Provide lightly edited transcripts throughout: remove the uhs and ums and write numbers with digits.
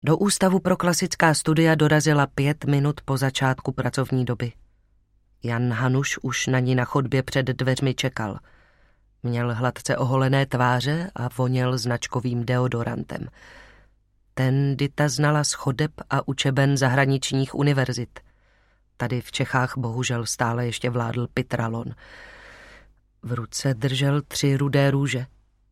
Do Ústavu pro klasická studia dorazila 5 minut po začátku pracovní doby. Jan Hanuš už na ní na chodbě před dveřmi čekal. Měl hladce oholené tváře a voněl značkovým deodorantem. Ten Dita znala z chodeb a učeben zahraničních univerzit. Tady v Čechách bohužel stále ještě vládl pitralon. V ruce držel 3 rudé růže.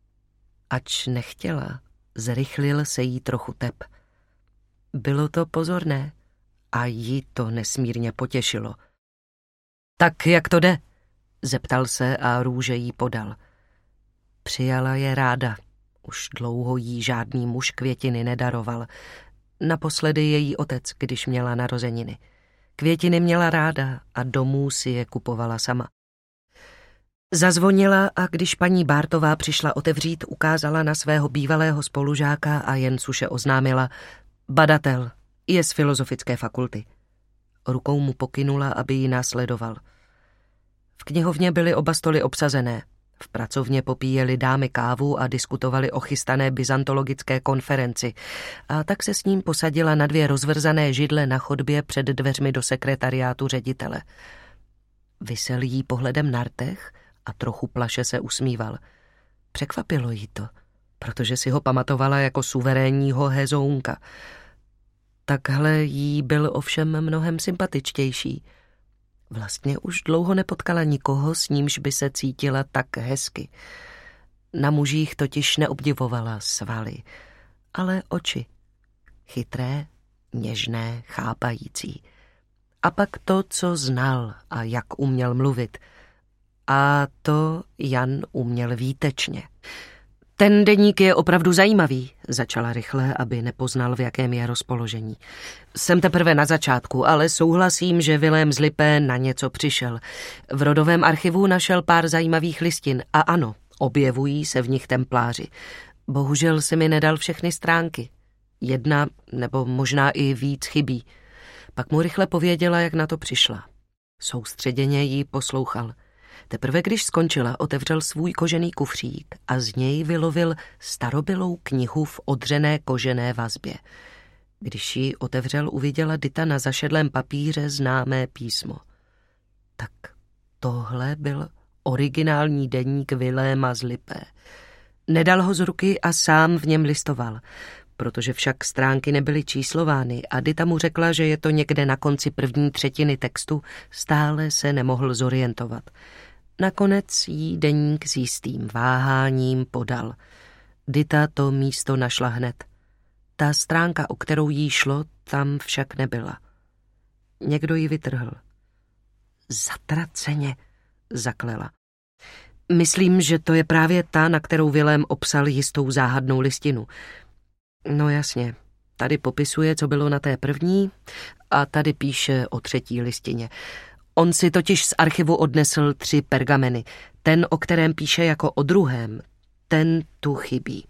Ač nechtěla, zrychlil se jí trochu tep. Bylo to pozorné a jí to nesmírně potěšilo. Tak jak to jde? Zeptal se a růže jí podal. Přijala je ráda. Už dlouho jí žádný muž květiny nedaroval. Naposledy její otec, když měla narozeniny. Květiny měla ráda a domů si je kupovala sama. Zazvonila a když paní Bártová přišla otevřít, ukázala na svého bývalého spolužáka a jen suše oznámila: badatel, je z filozofické fakulty. Rukou mu pokynula, aby ji následoval. V knihovně byly oba stoly obsazené. V pracovně popíjeli dámy kávu a diskutovali o chystané byzantologické konferenci. A tak se s ním posadila na 2 rozvrzané židle na chodbě před dveřmi do sekretariátu ředitele. Visel jí pohledem na rtech a trochu plaše se usmíval. Překvapilo jí to, protože si ho pamatovala jako suverénního hezounka. Takhle jí byl ovšem mnohem sympatičtější. Vlastně už dlouho nepotkala nikoho, s nímž by se cítila tak hezky. Na mužích totiž neobdivovala svaly, ale oči. Chytré, něžné, chápající. A pak to, co znal a jak uměl mluvit. A to Jan uměl výtečně. Ten deník je opravdu zajímavý, začala rychle, aby nepoznal, v jakém je rozpoložení. Jsem teprve na začátku, ale souhlasím, že Vilém z Lipé na něco přišel. V rodovém archivu našel pár zajímavých listin a ano, objevují se v nich templáři. Bohužel se mi nedal všechny stránky. 1 nebo možná i víc chybí. Pak mu rychle pověděla, jak na to přišla. Soustředěně jí poslouchal. Teprve když skončila, otevřel svůj kožený kufřík a z něj vylovil starobylou knihu v odřené kožené vazbě. Když ji otevřel, uviděla Dita na zašedlém papíře známé písmo. Tak tohle byl originální deník Viléma z Lipé. Nedal ho z ruky a sám v něm listoval, protože však stránky nebyly číslovány a Dita mu řekla, že je to někde na konci 1/3 textu, stále se nemohl zorientovat. Nakonec jí deník s jistým váháním podal. Dita to místo našla hned. Ta stránka, o kterou jí šlo, tam však nebyla. Někdo ji vytrhl. Zatraceně, zaklela. Myslím, že to je právě ta, na kterou Vilém obsal jistou záhadnou listinu. No jasně, tady popisuje, co bylo na té první a tady píše o 3. listině. On si totiž z archivu odnesl 3 pergameny. Ten, o kterém píše jako o druhém, ten tu chybí.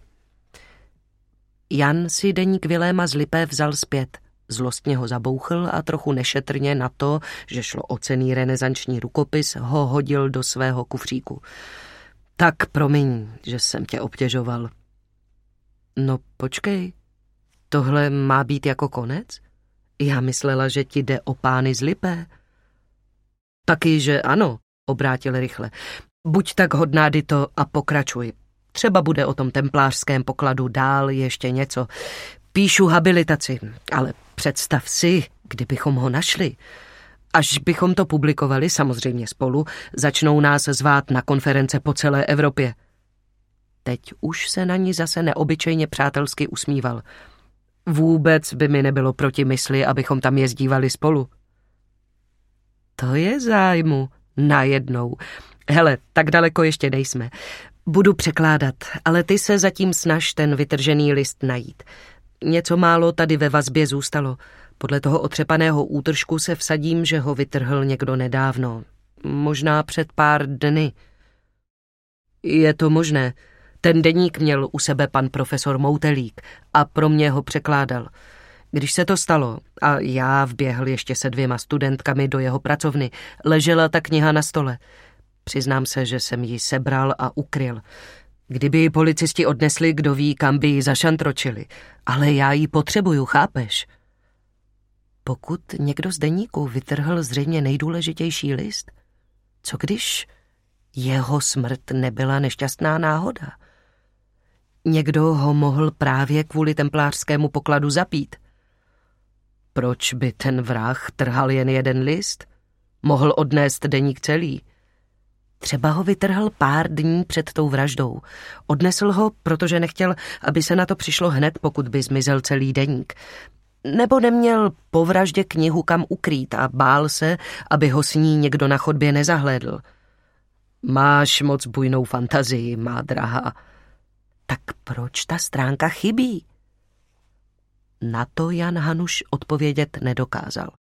Jan si deník Viléma z Lipé vzal zpět. Zlostně ho zabouchl a trochu nešetrně na to, že šlo o cenný renesanční rukopis, ho hodil do svého kufříku. Tak promiň, že jsem tě obtěžoval. No počkej, tohle má být jako konec? Já myslela, že ti jde o pány z Lipé. Taky, že ano, obrátil rychle. Buď tak hodná, Dito, a pokračuj. Třeba bude o tom templářském pokladu dál ještě něco. Píšu habilitaci, ale představ si, kdybychom ho našli. Až bychom to publikovali, samozřejmě spolu, začnou nás zvát na konference po celé Evropě. Teď už se na ní zase neobyčejně přátelsky usmíval. Vůbec by mi nebylo proti mysli, abychom tam jezdívali spolu. To je zájmu, najednou. Hele, tak daleko ještě nejsme. Budu překládat, ale ty se zatím snaž ten vytržený list najít. Něco málo tady ve vazbě zůstalo. Podle toho otřepaného útržku se vsadím, že ho vytrhl někdo nedávno. Možná před pár dny. Je to možné. Ten deník měl u sebe pan profesor Moutelík a pro mě ho překládal. Když se to stalo a já vběhl ještě se 2 studentkami do jeho pracovny, ležela ta kniha na stole. Přiznám se, že jsem ji sebral a ukryl. Kdyby ji policisti odnesli, kdo ví, kam by ji zašantročili. Ale já ji potřebuju, chápeš? Pokud někdo z deníku vytrhl zřejmě nejdůležitější list, co když jeho smrt nebyla nešťastná náhoda? Někdo ho mohl právě kvůli templářskému pokladu zapít. Proč by ten vrah trhal jen jeden list? Mohl odnést deník celý. Třeba ho vytrhl pár dní před tou vraždou. Odnesl ho, protože nechtěl, aby se na to přišlo hned, pokud by zmizel celý deník. Nebo neměl po vraždě knihu kam ukrýt a bál se, aby ho s ní někdo na chodbě nezahlédl. Máš moc bujnou fantazii, má drahá. Tak proč ta stránka chybí? Na to Jan Hanuš odpovědět nedokázal.